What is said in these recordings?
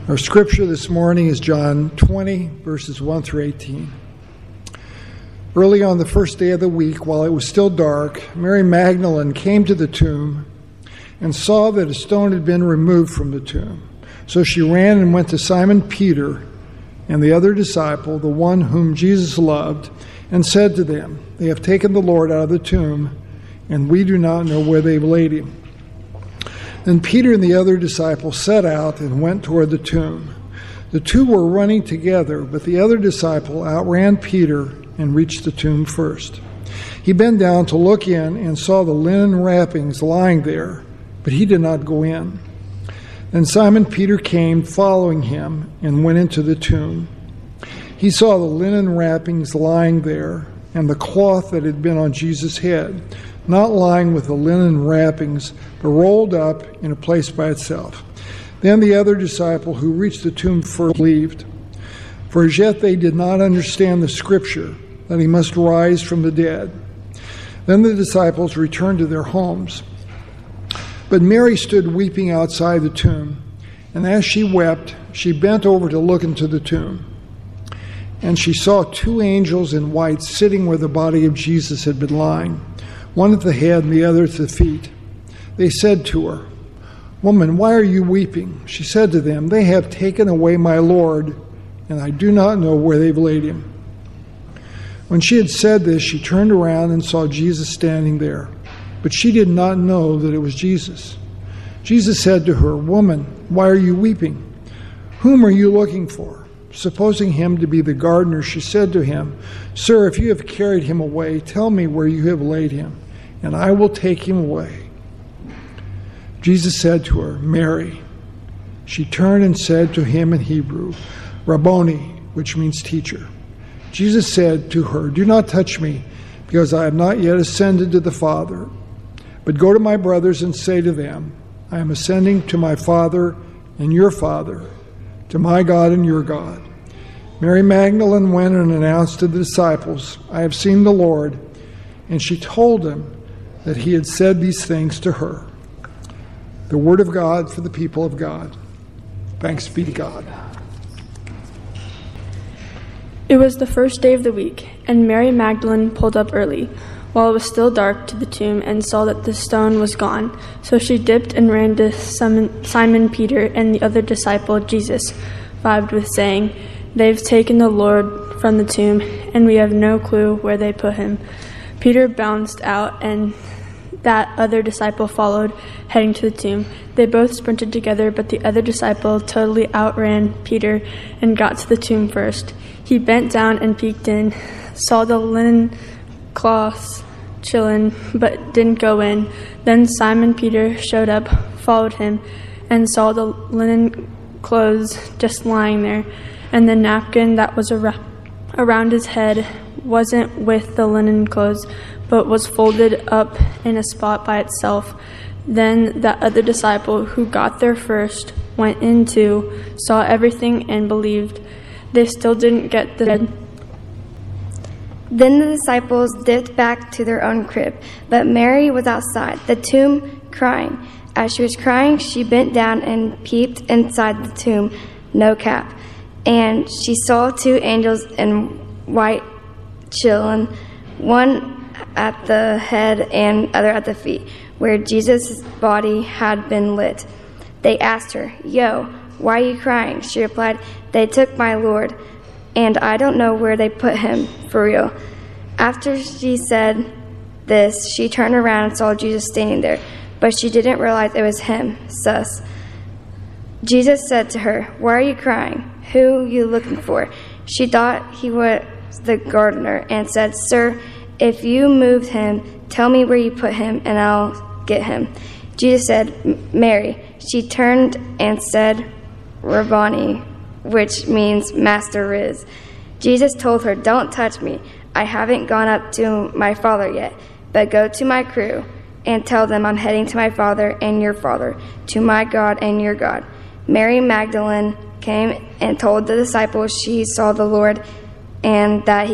Our scripture this morning is John 20, verses 1 through 18. Early on the first day of the week, while it was still dark, Mary Magdalene came to the tomb and saw that a stone had been removed from the tomb. So she ran and went to Simon Peter and the other disciple, the one whom Jesus loved, and said to them, "They have taken the Lord out of the tomb, and we do not know where they've laid him." Then Peter and the other disciple set out and went toward the tomb. The two were running together, but the other disciple outran Peter and reached the tomb first. He bent down to look in and saw the linen wrappings lying there, but he did not go in. Then Simon Peter came, following him, and went into the tomb. He saw the linen wrappings lying there, and the cloth that had been on Jesus' head, not lying with the linen wrappings, but rolled up in a place by itself. Then the other disciple who reached the tomb first believed, for as yet they did not understand the scripture, that he must rise from the dead. Then the disciples returned to their homes. But Mary stood weeping outside the tomb, and as she wept, she bent over to look into the tomb. And she saw two angels in white sitting where the body of Jesus had been lying, one at the head and the other at the feet. They said to her, "Woman, why are you weeping?" She said to them, "They have taken away my Lord, and I do not know where they've laid him." When she had said this, she turned around and saw Jesus standing there, but she did not know that it was Jesus. Jesus said to her, "Woman, why are you weeping? Whom are you looking for?" Supposing him to be the gardener, she said to him, "Sir, if you have carried him away, tell me where you have laid him, and I will take him away." Jesus said to her, "Mary." She turned and said to him in Hebrew, "Rabboni," which means teacher. Jesus said to her, "Do not touch me, because I have not yet ascended to the Father. But go to my brothers and say to them, I am ascending to my Father and your Father, to my God and your God." Mary Magdalene went and announced to the disciples, "I have seen the Lord," and she told them that he had said these things to her. The word of God for the people of God. Thanks be to God. It was the first day of the week, and Mary Magdalene pulled up early, while it was still dark, to the tomb and saw that the stone was gone. So she dipped and ran to Simon Peter and the other disciple, Jesus, vibed with, saying, "They've taken the Lord from the tomb, and we have no clue where they put him." Peter bounced out, and that other disciple followed, heading to the tomb. They both sprinted together, but the other disciple totally outran Peter and got to the tomb first. He bent down and peeked in, saw the linen cloths chilling, but didn't go in. Then Simon Peter showed up, followed him, and saw the linen clothes just lying there, and the napkin that was around his head wasn't with the linen clothes, but was folded up in a spot by itself. Then that other disciple who got there first went in too, saw everything, and believed. They still didn't get the dead. Then the disciples dipped back to their own crib, but Mary was outside the tomb crying. As she was crying, she bent down and peeped inside the tomb, no cap. And she saw two angels in white chilling, one at the head and other at the feet, where Jesus' body had been lit. They asked her, "Yo, why are you crying?" She replied, "They took my Lord, and I don't know where they put him, for real." After she said this, she turned around and saw Jesus standing there, but she didn't realize it was him. Sus. Jesus said to her, "Why are you crying? Who are you looking for?" She thought he was the gardener and said, "Sir, if you moved him, tell me where you put him, and I'll get him." Jesus said, "Mary." She turned and said, "Rabboni," which means Master Riz. Jesus told her, "Don't touch me. I haven't gone up to my Father yet, but go to my crew and tell them I'm heading to my Father and your Father, to my God and your God." Mary Magdalene came and told the disciples she saw the Lord and that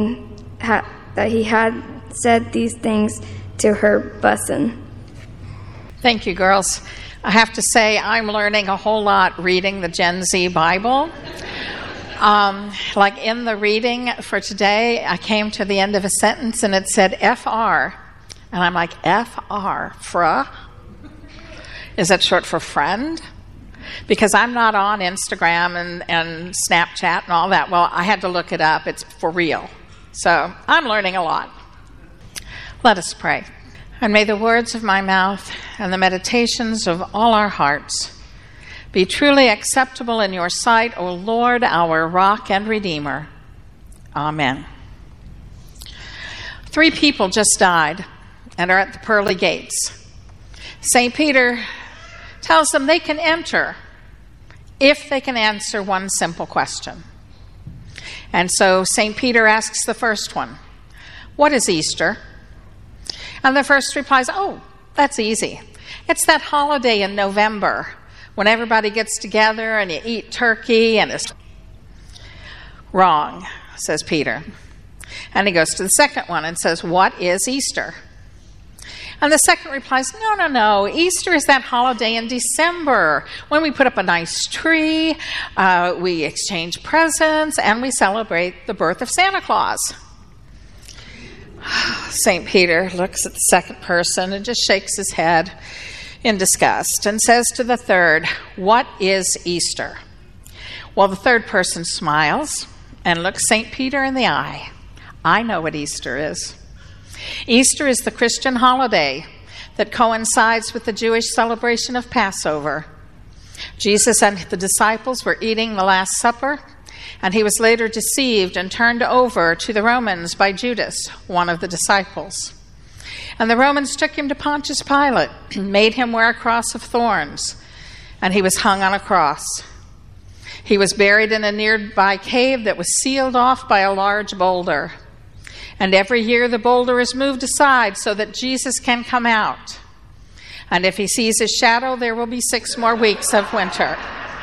he had said these things to her bussin'. Thank you, girls. I have to say I'm learning a whole lot reading the Gen Z Bible. Like in the reading for today, I came to the end of a sentence and it said FR. And I'm like, FR, fra? Is that short for friend? Because I'm not on Instagram and Snapchat and all that. Well, I had to look it up. It's for real. So I'm learning a lot. Let us pray. And may the words of my mouth and the meditations of all our hearts be truly acceptable in your sight, O Lord, our rock and redeemer. Amen. 3 people just died and are at the pearly gates. St. Peter tells them they can enter if they can answer one simple question. And so St. Peter asks the first one, what is Easter? And the first replies, oh, that's easy. It's that holiday in November when everybody gets together and you eat turkey and it's wrong, says Peter. And he goes to the second one and says, what is Easter? And the second replies, no. Easter is that holiday in December when we put up a nice tree, we exchange presents, and we celebrate the birth of Santa Claus. St. Peter looks at the second person and just shakes his head in disgust and says to the third, what is Easter? Well, the third person smiles and looks St. Peter in the eye. I know what Easter is. Easter is the Christian holiday that coincides with the Jewish celebration of Passover. Jesus and the disciples were eating the Last Supper, and he was later deceived and turned over to the Romans by Judas, one of the disciples. And the Romans took him to Pontius Pilate, made him wear a cross of thorns, and he was hung on a cross. He was buried in a nearby cave that was sealed off by a large boulder. And every year the boulder is moved aside so that Jesus can come out. And if he sees his shadow, there will be 6 more weeks of winter.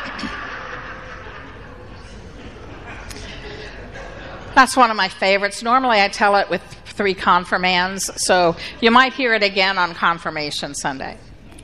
That's one of my favorites. Normally I tell it with 3 confirmands, so you might hear it again on Confirmation Sunday.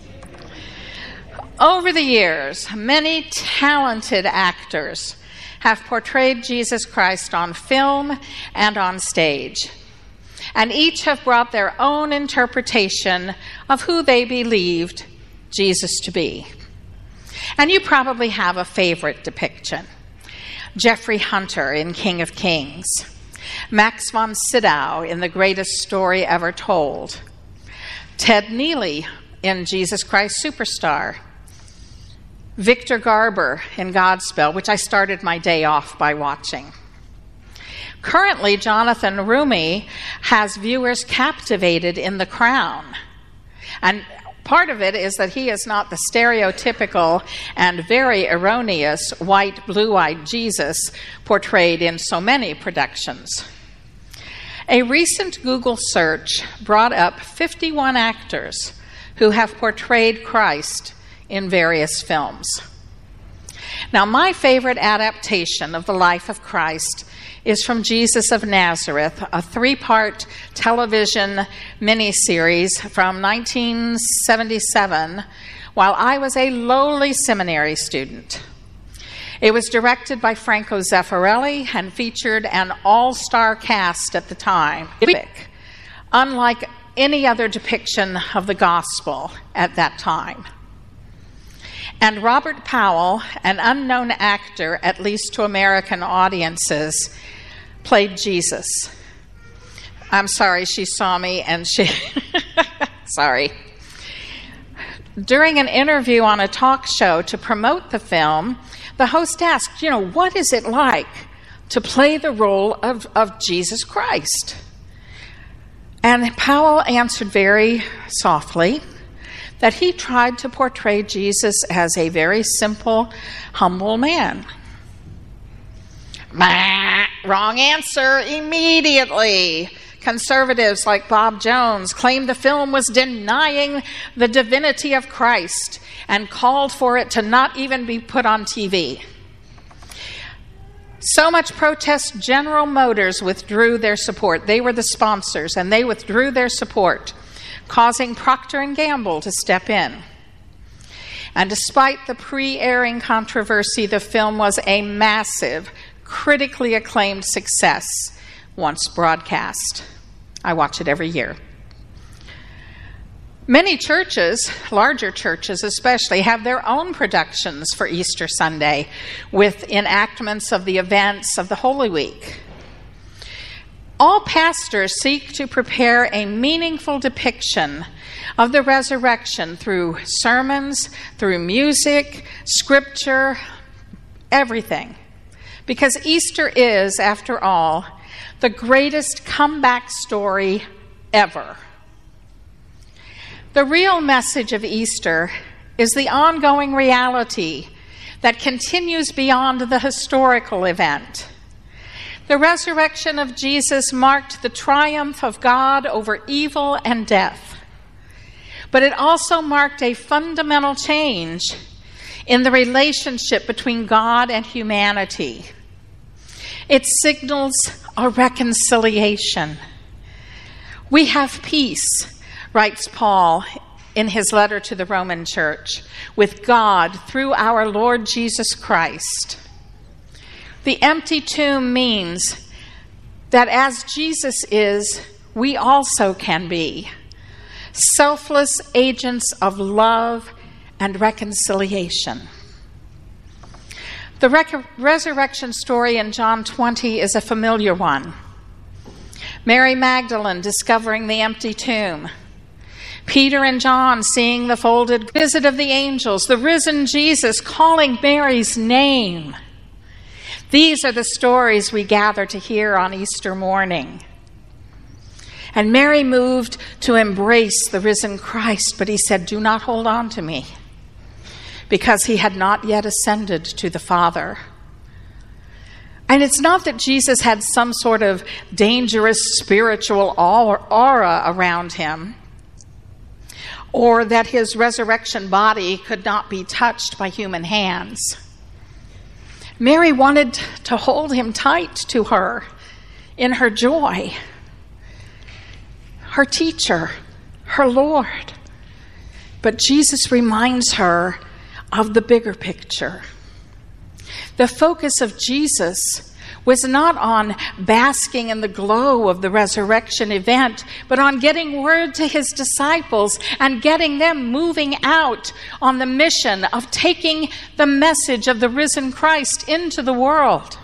Over the years, many talented actors have portrayed Jesus Christ on film and on stage, and each have brought their own interpretation of who they believed Jesus to be. And you probably have a favorite depiction. Jeffrey Hunter in King of Kings, Max von Sydow in The Greatest Story Ever Told, Ted Neely in Jesus Christ Superstar, Victor Garber in Godspell, which I started my day off by watching. Currently, Jonathan Rumi has viewers captivated in The Crown. And part of it is that he is not the stereotypical and very erroneous white, blue-eyed Jesus portrayed in so many productions. A recent Google search brought up 51 actors who have portrayed Christ in various films. Now, my favorite adaptation of the life of Christ is from Jesus of Nazareth, a 3-part television miniseries from 1977 while I was a lowly seminary student. It was directed by Franco Zeffirelli and featured an all-star cast at the time, unlike any other depiction of the gospel at that time. And Robert Powell, an unknown actor, at least to American audiences, played Jesus. I'm sorry, she saw me and she... Sorry. During an interview on a talk show to promote the film, the host asked, what is it like to play the role of Jesus Christ? And Powell answered very softly that he tried to portray Jesus as a very simple, humble man. Wrong answer immediately. Conservatives like Bob Jones claimed the film was denying the divinity of Christ and called for it to not even be put on TV. So much protest, General Motors withdrew their support. They were the sponsors, and they withdrew their support, causing Procter & Gamble to step in. And despite the pre-airing controversy, the film was a massive, critically acclaimed success once broadcast. I watch it every year. Many churches, larger churches especially, have their own productions for Easter Sunday with enactments of the events of the Holy Week. All pastors seek to prepare a meaningful depiction of the resurrection through sermons, through music, scripture, everything. Because Easter is, after all, the greatest comeback story ever. The real message of Easter is the ongoing reality that continues beyond the historical event. The resurrection of Jesus marked the triumph of God over evil and death. But it also marked a fundamental change in the relationship between God and humanity. It signals a reconciliation. We have peace, writes Paul in his letter to the Roman Church, with God through our Lord Jesus Christ. The empty tomb means that as Jesus is, we also can be selfless agents of love and reconciliation. The resurrection story in John 20 is a familiar one. Mary Magdalene discovering the empty tomb. Peter and John seeing the folded visit of the angels, the risen Jesus calling Mary's name. These are the stories we gather to hear on Easter morning. And Mary moved to embrace the risen Christ, but he said, "Do not hold on to me," because he had not yet ascended to the Father. And it's not that Jesus had some sort of dangerous spiritual aura around him, or that his resurrection body could not be touched by human hands. Mary wanted to hold him tight to her in her joy, her teacher, her Lord. But Jesus reminds her of the bigger picture. The focus of Jesus was not on basking in the glow of the resurrection event, but on getting word to his disciples and getting them moving out on the mission of taking the message of the risen Christ into the world.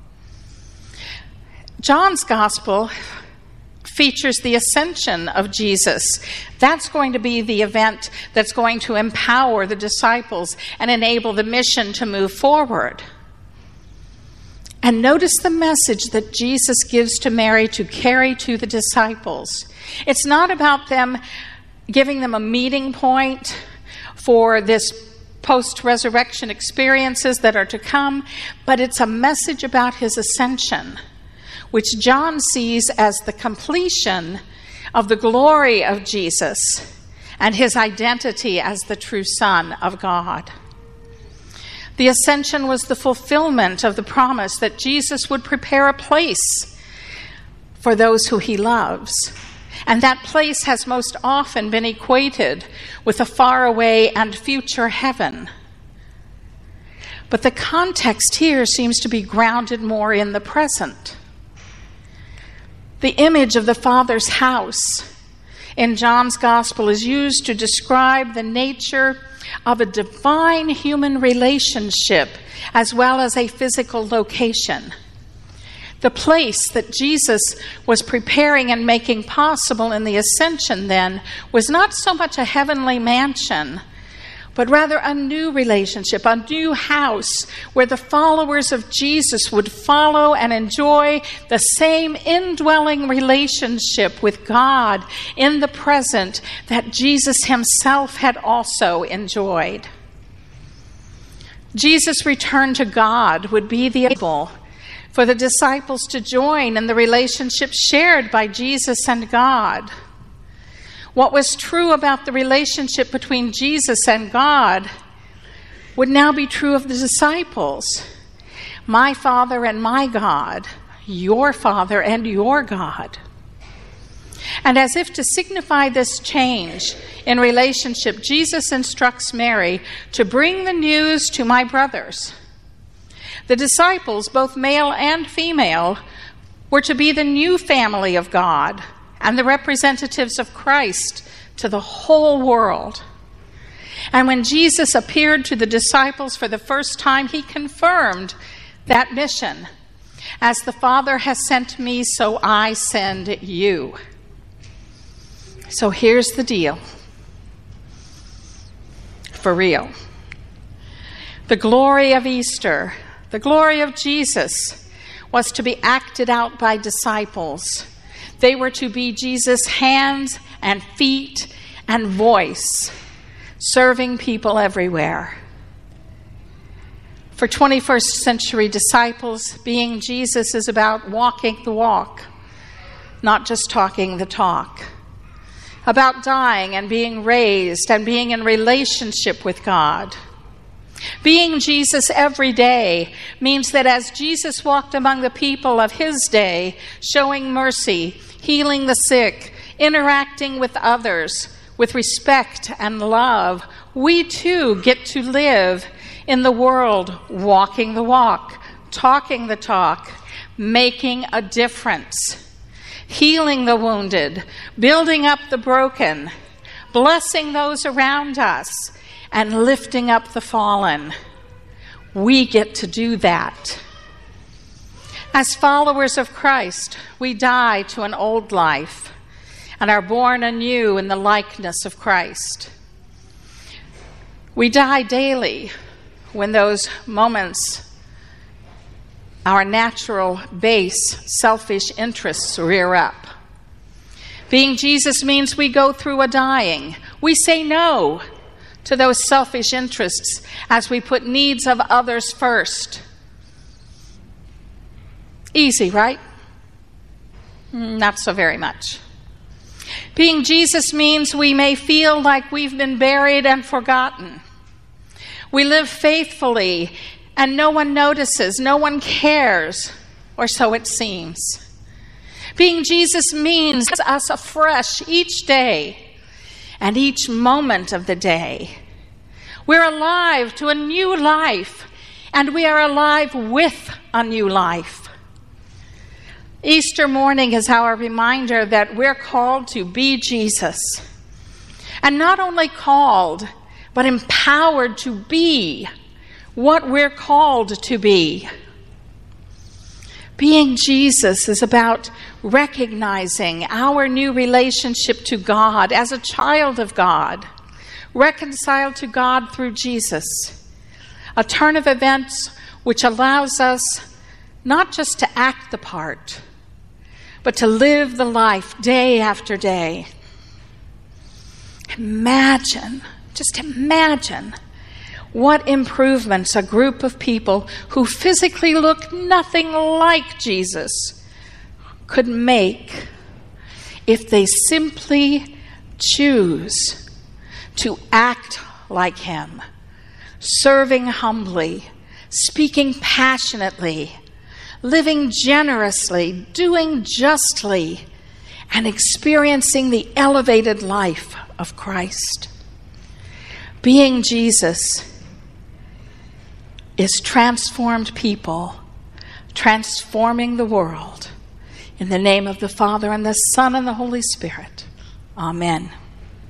John's gospel features the ascension of Jesus. That's going to be the event that's going to empower the disciples and enable the mission to move forward. And notice the message that Jesus gives to Mary to carry to the disciples. It's not about them giving them a meeting point for this post-resurrection experiences that are to come, but it's a message about his ascension, which John sees as the completion of the glory of Jesus and his identity as the true Son of God. The ascension was the fulfillment of the promise that Jesus would prepare a place for those who he loves. And that place has most often been equated with a faraway and future heaven. But the context here seems to be grounded more in the present. The image of the Father's house in John's Gospel is used to describe the nature of a divine human relationship as well as a physical location. The place that Jesus was preparing and making possible in the ascension then was not so much a heavenly mansion, but rather a new relationship, a new house where the followers of Jesus would follow and enjoy the same indwelling relationship with God in the present that Jesus himself had also enjoyed. Jesus' return to God would be the able for the disciples to join in the relationship shared by Jesus and God. What was true about the relationship between Jesus and God would now be true of the disciples. My Father and my God, your Father and your God. And as if to signify this change in relationship, Jesus instructs Mary to bring the news to my brothers. The disciples, both male and female, were to be the new family of God and the representatives of Christ to the whole world. And when Jesus appeared to the disciples for the first time, he confirmed that mission. As the Father has sent me, so I send you. So here's the deal. For real. The glory of Easter, the glory of Jesus, was to be acted out by disciples. They were to be Jesus' hands and feet and voice, serving people everywhere. For 21st century disciples, being Jesus is about walking the walk, not just talking the talk. About dying and being raised and being in relationship with God. Being Jesus every day means that as Jesus walked among the people of his day, showing mercy, healing the sick, interacting with others with respect and love, we too get to live in the world, walking the walk, talking the talk, making a difference. Healing the wounded, building up the broken, blessing those around us, and lifting up the fallen. We get to do that. As followers of Christ, we die to an old life and are born anew in the likeness of Christ. We die daily when those moments, our natural, base, selfish interests rear up. Being Jesus means we go through a dying. We say no to those selfish interests as we put needs of others first. Easy, right? Not so very much. Being Jesus means we may feel like we've been buried and forgotten. We live faithfully and no one notices, no one cares, or so it seems. Being Jesus means us afresh each day and each moment of the day. We're alive to a new life, and we are alive with a new life. Easter morning is our reminder that we're called to be Jesus. And not only called, but empowered to be what we're called to be. Being Jesus is about recognizing our new relationship to God as a child of God, reconciled to God through Jesus. A turn of events which allows us not just to act the part, but to live the life day after day. Just imagine what improvements a group of people who physically look nothing like Jesus could make if they simply choose to act like him, serving humbly, speaking passionately, living generously, doing justly, and experiencing the elevated life of Christ. Being Jesus is transformed people, transforming the world. In the name of the Father, and the Son, and the Holy Spirit. Amen.